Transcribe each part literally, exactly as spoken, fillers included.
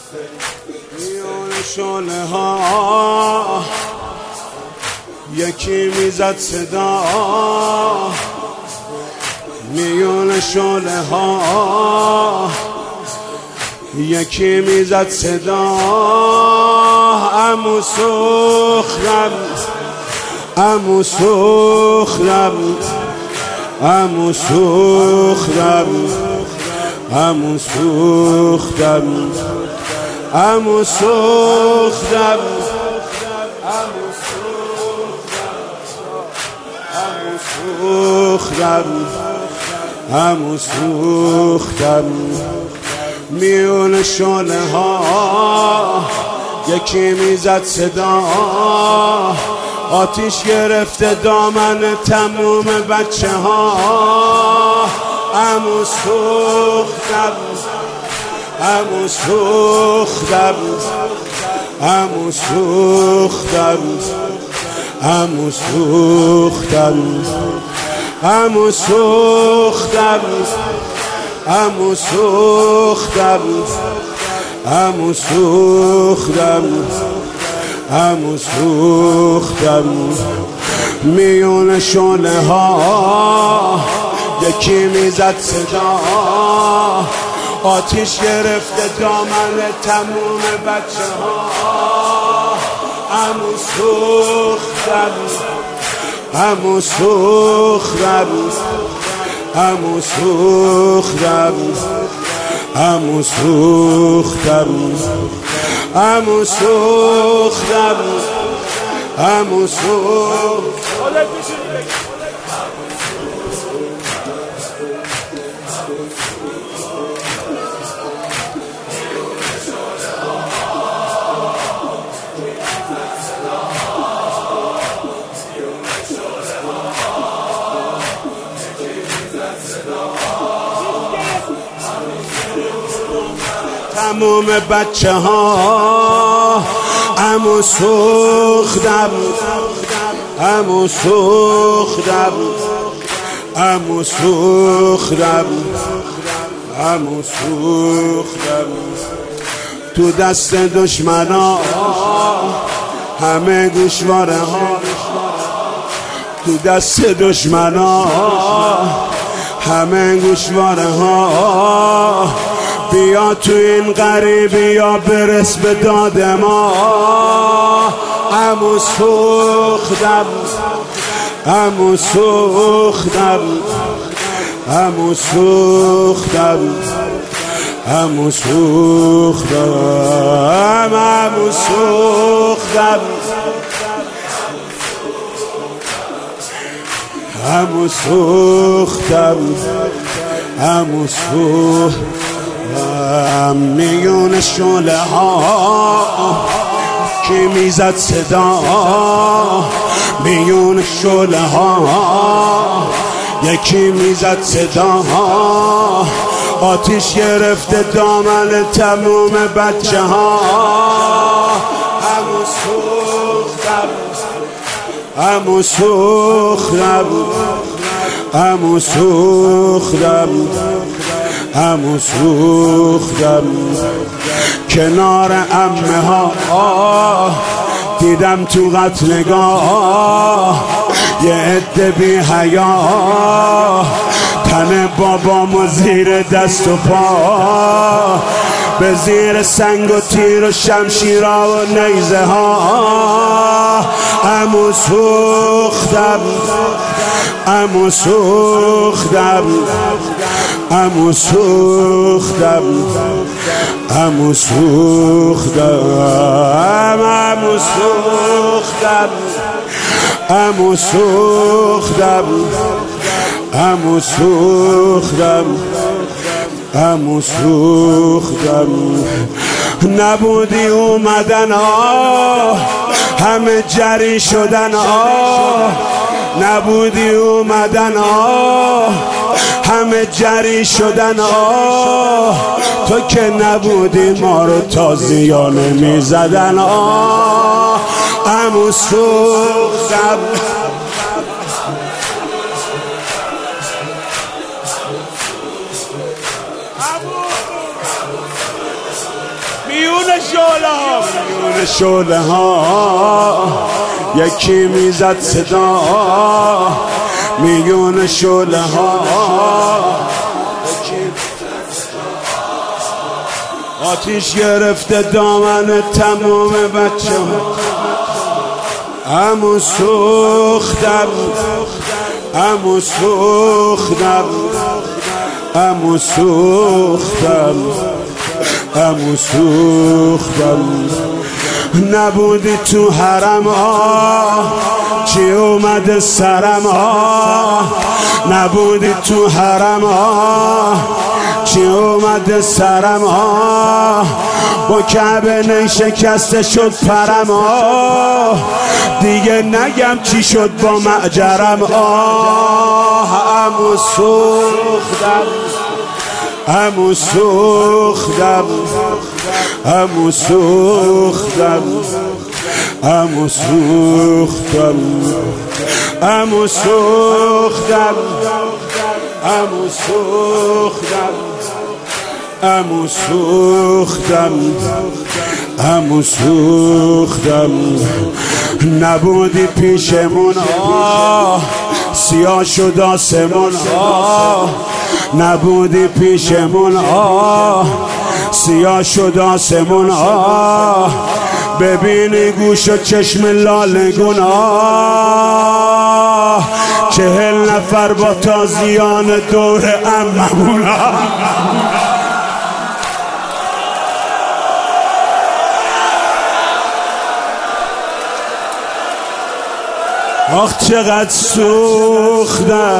میون شعله ها یکی میزد صدا، میون شعله ها یکی میزد صدا. عمو سخرم، عمو سخرم، عمو سخرم، عمو سخرم، عمو سخرم، عمو سخرم. میون شعله ها یکی میزد صدا، آتیش گرفته دامن تموم بچه ها. عمو سخرم، عمو سخرم، عمو سخرم، عمو سخرم، عمو سخرم، عمو سخرم، عمو سخرم، عمو سخرم. میون شعله ها یکی میزد صدا، آتیش گرفته دامن تموم بچه ها. عمو سخرم، عمو سخرم، عمو سخرم، عمو سخرم، عمو سخرم، عمو سخرم. تموم بچه ها. عمو سخرم، عمو سخرم، عمو سخرم، عمو سخرم. تو دست دشمنا همه گوشواره ها، تو دست دشمنا همه گوشواره ها. بیا تو این غریبی یا برس به داد ما. عمو سخرم، عمو سخرم، عمو سخرم، عمو سخرم، عمو سخرم، عمو سخرم، عمو سخرم. میون شعله ها کی میزد صدا، میون شعله ها یکی میزد صدا. آتیش گرفته دامن تموم بچه ها. عمو سخرم، عمو سخرم، عمو سخرم، عمو سخرم. کنار عمه ها دیدم تو قتلگاه یه عده بی حیا، تن بابامو زیر دست و پا، به زیر سنگ و تیر و شمشیرها و نیزه ها. عمو سخرم، عمو سخرم، عمو سخرم، عمو سخرم، عمو سخرم، عمو سخرم، عمو سخرم، عمو سخرم. نبودی اومدن آه همه جری شدن آه، نبودی اومدن آه همه جری شدن آه. تو که نبودی ما رو تازیانه میزدن آه. عمو سخرم، میون میون شعله ها یکی میزد صدا، میون شعله ها آتیش گرفته دامن تمام بچه ها. عمو سوختم، عمو سوختم، عمو سوختم، عمو سوختم. نبودی تو حرم آه چی اومده سرم آه، نبودی تو حرم آه چی اومده سرم آه، با کعبه نی شکسته شد پرم آه، دیگه نگم چی شد با معجرم آه. عمو سوختم، عمو سوختم، عمو سوختم، عمو سوختم، عمو سوختم، عمو سوختم، عمو سوختم، عمو سوختم. نبودی پیشمون آه سیاه شد آسمون آه، نبودی پیشمون آه سیاه شد آسمون آه، ببینی گوش و چشم لالگون آه، چهل نفر با تازیان دور عممون آه. آخ چقدر سوختم،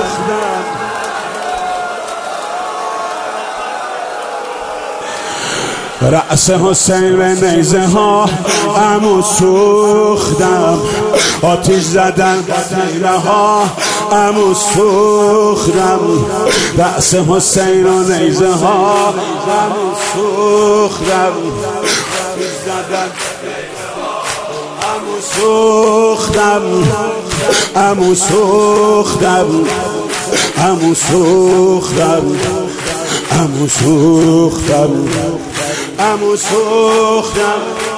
رأس حسین به نیزه ها عمو سوختم، آتیش زدن نیزه ها عمو سوختم، رأس حسین و نیزه ها عمو سوختم، آتیش زدن عمو سوختم، عمو سوختم، عمو سوختم، عمو سوختم، عمو سوختم.